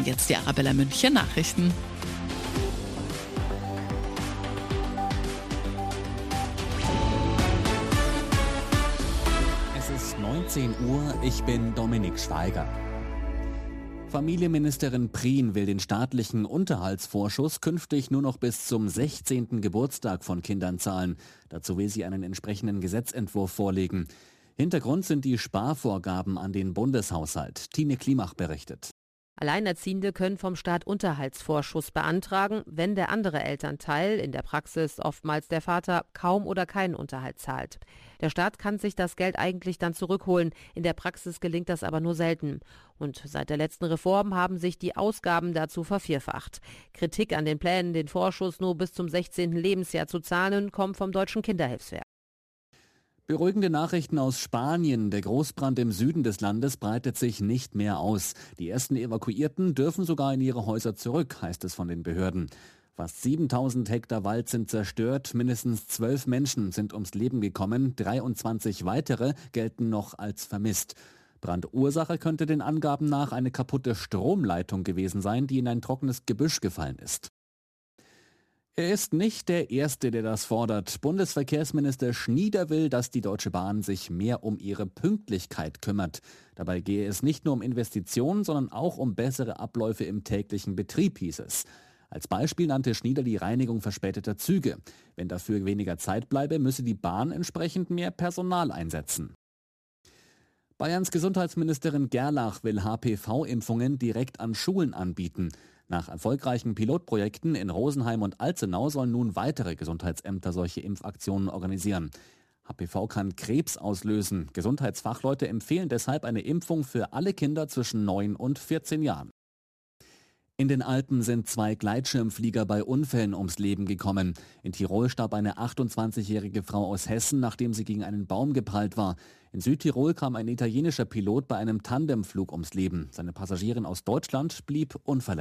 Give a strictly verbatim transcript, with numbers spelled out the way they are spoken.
Und jetzt die Arabella München Nachrichten. Es ist neunzehn Uhr, ich bin Dominik Schweiger. Familienministerin Prien will den staatlichen Unterhaltsvorschuss künftig nur noch bis zum sechzehnten Geburtstag von Kindern zahlen. Dazu will sie einen entsprechenden Gesetzentwurf vorlegen. Hintergrund sind die Sparvorgaben an den Bundeshaushalt. Tine Klimach berichtet. Alleinerziehende können vom Staat Unterhaltsvorschuss beantragen, wenn der andere Elternteil, in der Praxis oftmals der Vater, kaum oder keinen Unterhalt zahlt. Der Staat kann sich das Geld eigentlich dann zurückholen, in der Praxis gelingt das aber nur selten. Und seit der letzten Reform haben sich die Ausgaben dazu vervierfacht. Kritik an den Plänen, den Vorschuss nur bis zum sechzehnten Lebensjahr zu zahlen, kommt vom Deutschen Kinderhilfswerk. Beruhigende Nachrichten aus Spanien. Der Großbrand im Süden des Landes breitet sich nicht mehr aus. Die ersten Evakuierten dürfen sogar in ihre Häuser zurück, heißt es von den Behörden. Fast siebentausend Hektar Wald sind zerstört, mindestens zwölf Menschen sind ums Leben gekommen, dreiundzwanzig weitere gelten noch als vermisst. Brandursache könnte den Angaben nach eine kaputte Stromleitung gewesen sein, die in ein trockenes Gebüsch gefallen ist. Er ist nicht der Erste, der das fordert. Bundesverkehrsminister Schnieder will, dass die Deutsche Bahn sich mehr um ihre Pünktlichkeit kümmert. Dabei gehe es nicht nur um Investitionen, sondern auch um bessere Abläufe im täglichen Betrieb, hieß es. Als Beispiel nannte Schnieder die Reinigung verspäteter Züge. Wenn dafür weniger Zeit bleibe, müsse die Bahn entsprechend mehr Personal einsetzen. Bayerns Gesundheitsministerin Gerlach will H P V-Impfungen direkt an Schulen anbieten. Nach erfolgreichen Pilotprojekten in Rosenheim und Alzenau sollen nun weitere Gesundheitsämter solche Impfaktionen organisieren. H P V kann Krebs auslösen. Gesundheitsfachleute empfehlen deshalb eine Impfung für alle Kinder zwischen neun und vierzehn Jahren. In den Alpen sind zwei Gleitschirmflieger bei Unfällen ums Leben gekommen. In Tirol starb eine achtundzwanzigjährige Frau aus Hessen, nachdem sie gegen einen Baum geprallt war. In Südtirol kam ein italienischer Pilot bei einem Tandemflug ums Leben. Seine Passagierin aus Deutschland blieb unverletzt.